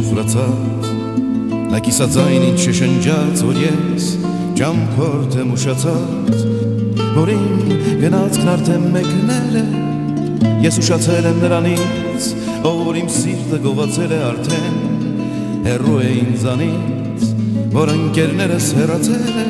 մոխրացած Նա կիսածայն ինձ շշնջաց, որ ես ճամփորդ եմ ուշացած Որ իմ գնացքն արդեն մեկնել է Ես ուշացել եմ նրանից, որ իմ սիրտը գովացել է արդեն Հեռու է ինձանից, որ ընկերներս հեռացել է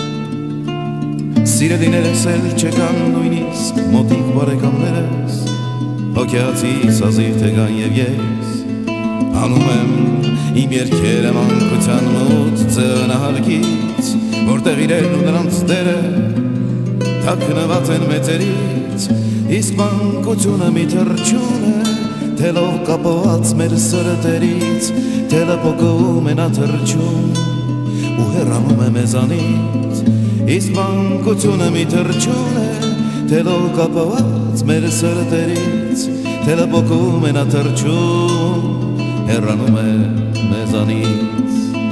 Սիրելիներս էլ չկան նույնիսկ մոտիկ բարեկամներս Հոգեացի սազիր թեգան և ես Հանում եմ իմ երկերը մանկության մոտ ծնահարկից Որտեղ իրեն ու նրանց դերը թաքնված են մեծերից Իսկ մանկությունը մի թռչուն է Թելով կապոված մեր սրտերից Թելը պոկում է նա թռչում ու հեռանում է մեզանից Իսկ մանկությունը մի թռչուն է Թելով կապոված մեր սրտերից Թելը պոկում է նա թռչում հեռանում է մեզանից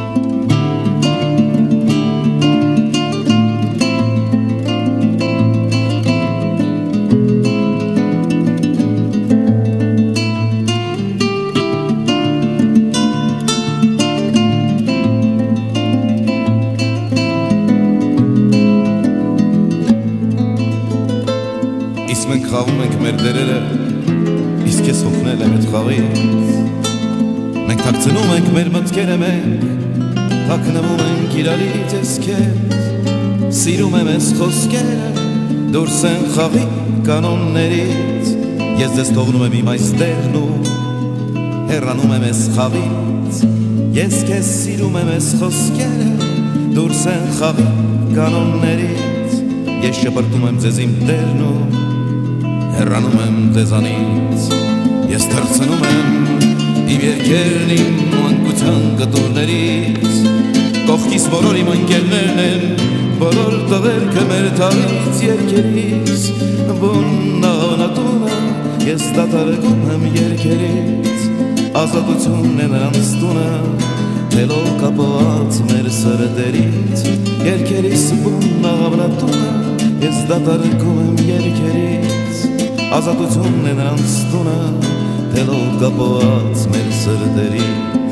Իսկ մենք խաղում ենք մեր դերերը Իսկ ես հոգնել եմ այդ խաղից Մենք թաքցնում ենք մեր մտքերը մենք Թաքնվում ենք իրարից ես քեզ Սիրում եմ ես խոսքերը Դուրս են խաղի կանոններից Ես ձեզ թողնում եմ իմ այս դերն ու Հեռանում եմ ես խաղից Ես քեզ սիրում եմ ես խոսքերը Դուրս են խաղի կանոններից Ես շպրտում եմ ձեզ իմ դերն ու Հեռանում եմ ձեզանից Ես թռցնում եմ իմ երկերն իմ մանկության կտուրներից Կողքիս բոլոր իմ ընկերներն են Բոլոր տղերքը մեր թաղից երկերից Բուննանատունը ես դատարակում եմ երկերից Ազատությունն է նրանց տունը Թելով կապոված մեր սրտերից Երկերից բուննանատունը ես դատարակում եմ երկերից Ազատությունն է նրանց տունը Թելով կապոված մեր սրտերից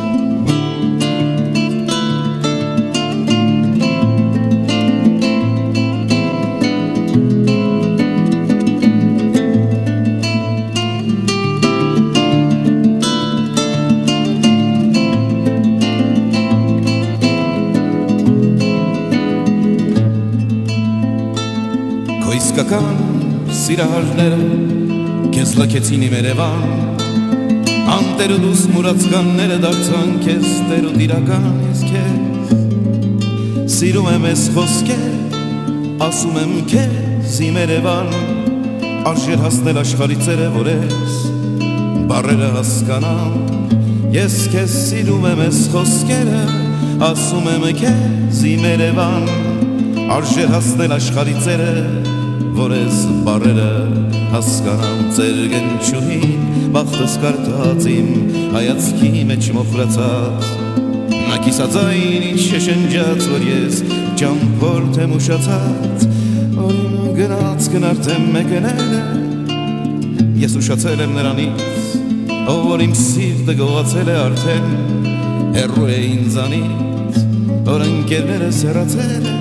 Քո իսկական սիրահարները Քեզ լքեցին իմ Երևան Անտեր ու դուս մուրացկանները դարձան քեզ Տեր ու դիրական ես քեզ Սիրում եմ ես խոսքեր Ասում եմ քեզ իմ Երևան Արժեր հասնել աշխարհի ծերը որ ես Բառերը հասկանամ Ես քեզ սիրում եմ ես խոսքերը Ասում եմ քեզ իմ Երևան Արժեր հասնել աշխարհի ծերը որ ես բառերը հասկանամ Ձեր գնչուհին բախտս կարդաց իմ հայացքի մեջ մոխրացած Նա կիսածայն ինձ շշնջաց որ ես ճամփորդ եմ ուշացած Որ իմ գնացքն արդեն մեկնել է Ես ուշացել եմ նրանից որ իմ սիրտը գողացել է արդեն Հեռու է ինձանից որ ընկերներս հեռացել է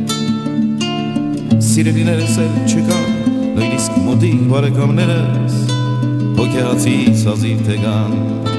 Սիրելիներս էլ չկան նույնիսկ մոտիկ բարեկամներս Հոգեացի սազիր թեգան